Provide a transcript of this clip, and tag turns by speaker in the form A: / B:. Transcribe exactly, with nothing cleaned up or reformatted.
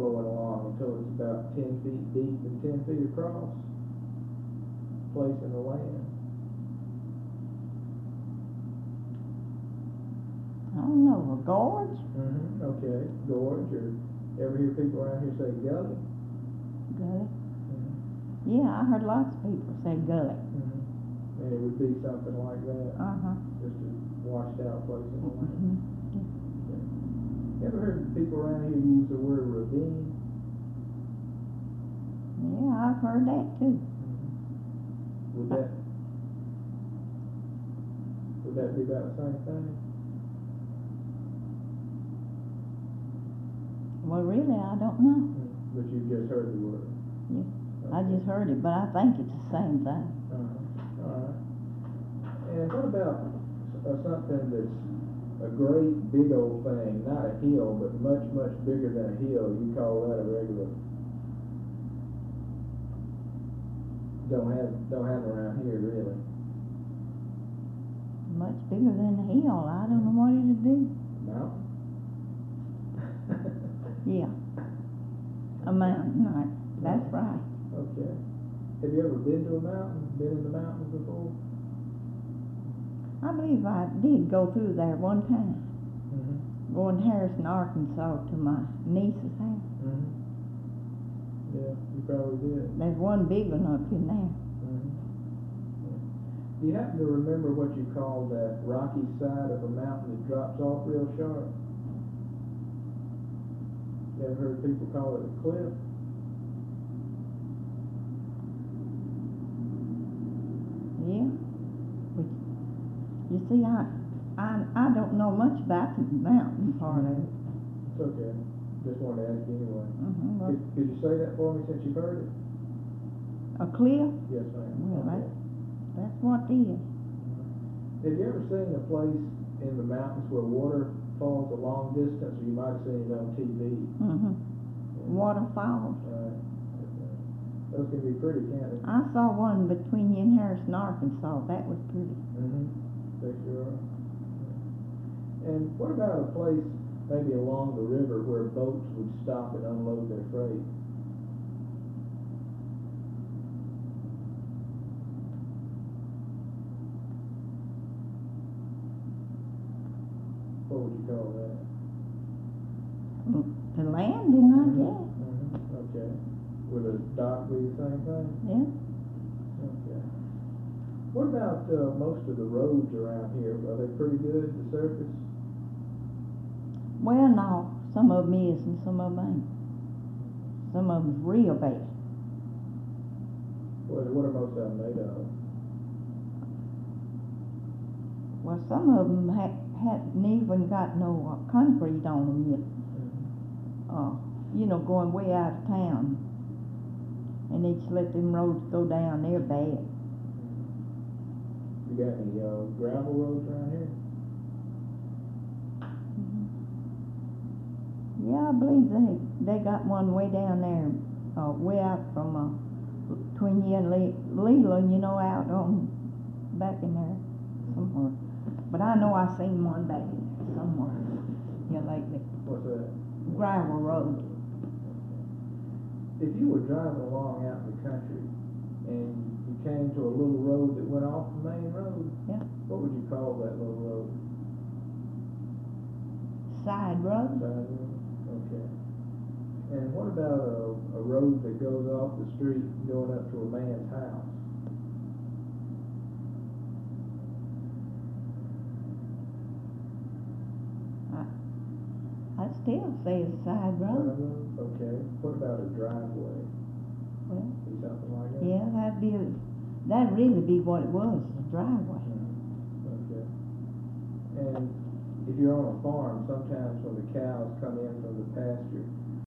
A: flowing along until it's about ten feet deep and ten feet across, placing the land.
B: I don't know, a gorge?
A: Mm-hmm. Okay, gorge, or ever hear people around here say gully?
B: Gully?
A: Mm-hmm.
B: Yeah, I heard lots of people say gully.
A: Mm-hmm. And it would be something like that,
B: Uh-huh.
A: just a washed out place in the land.
B: Mm-hmm.
A: Okay. You ever heard people around here use the word ravine?
B: Yeah, I've heard that too.
A: Mm-hmm. Would that, would that be about the same thing?
B: Well, really, I don't know.
A: Mm-hmm. But you've just heard the word?
B: Yeah,
A: Okay.
B: I just heard it, but I think it's the same thing.
A: Uh-huh. All right. And what about uh, something that's a great big old thing, not a hill, but much, much bigger than a hill? You call that a regular? Don't have, don't have around here, really.
B: Much bigger than a hill. I don't know what it'd be.
A: Mountain?
B: Yeah. A mountain, right. That's right.
A: Okay. Have you ever been to a mountain? Been in the mountains before?
B: I believe I did go through there one time.
A: Mm-hmm.
B: Going to Harrison, Arkansas to my niece's house.
A: Mm-hmm. Yeah, you probably did.
B: There's one big one up in there.
A: Mm-hmm. Yeah. Do you happen to remember what you call that rocky side of a mountain that drops off real sharp? You ever heard people call it a cliff?
B: Yeah. But you see, I, I, I don't know much about the mountain part of it.
A: It's okay. Just wanted to ask you anyway.
B: Uh-huh. Well,
A: Could, could you say that for me since you've heard it?
B: a cliff?
A: Yes, ma'am.
B: Well,
A: Okay.
B: that's, that's what it is.
A: Have you ever seen a place in the mountains where water falls a long distance, or you might have seen it on T V?
B: Mm-hmm. Waterfalls.
A: Right. Those can be pretty, can't they?
B: I saw one between you and Harrison, Arkansas. That was pretty.
A: Mm-hmm. They sure are. And what about a place maybe along the river where boats would stop and unload their freight? What would you call that?
B: The landing, I guess.
A: Mm-hmm. Okay. Would a dock be the same thing?
B: Yeah.
A: Okay. What about uh, most of the roads around here? Are they pretty good, the surface?
B: Well, no. Some of them is and some of them ain't. Some of them's real bad.
A: What, what are most of them made of?
B: Well, some of them ha- hadn't even got no uh, concrete on them yet.
A: Mm-hmm.
B: Uh, you know, going way out of town. And they just let them roads go down. They're bad.
A: You got any uh, gravel roads around here?
B: Mm-hmm. Yeah, I believe they they got one way down there, uh, way out from uh, between you and Le- Leland, you know, out on back in there somewhere. But I know I seen one back in there somewhere. Yeah, lately.
A: What's that?
B: Gravel road.
A: If you were driving along out in the country and you came to a little road that went off the main road,
B: Yeah.
A: what would you call that little road?
B: Side road.
A: Side road? Okay. And what about a, a road that goes off the street going up to a man's house?
B: I still say it's side road.
A: Side road? Okay. What about a driveway?
B: Well,
A: Be something like that?
B: yeah, that'd be, that'd really be what it was, the driveway.
A: Mhm. Okay. And if you're on a farm, sometimes when the cows come in from the pasture,